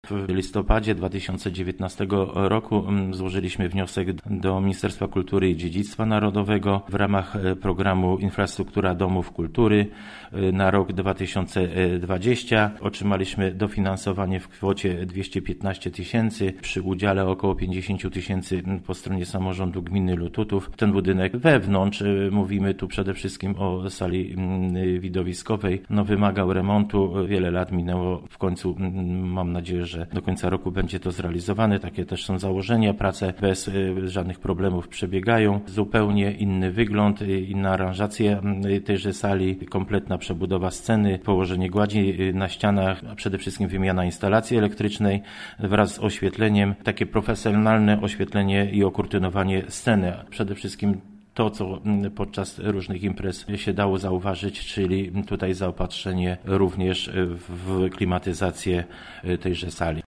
W listopadzie 2019 roku złożyliśmy wniosek do Ministerstwa Kultury i Dziedzictwa Narodowego w ramach programu Infrastruktura Domów Kultury na rok 2020. Otrzymaliśmy dofinansowanie w kwocie 215 tysięcy przy udziale około 50 tysięcy po stronie samorządu gminy Lututów. Ten budynek wewnątrz, mówimy tu przede wszystkim o sali widowiskowej, wymagał remontu. Wiele lat minęło. W końcu mam nadzieję, że do końca roku będzie to zrealizowane. Takie też są założenia. Prace bez żadnych problemów przebiegają. Zupełnie inny wygląd, inna aranżacja tejże sali, kompletna przebudowa sceny, położenie gładzi na ścianach, a przede wszystkim wymiana instalacji elektrycznej wraz z oświetleniem, takie profesjonalne oświetlenie i okurtynowanie sceny. Przede wszystkim to, co podczas różnych imprez się dało zauważyć, czyli tutaj zaopatrzenie również w klimatyzację tejże sali.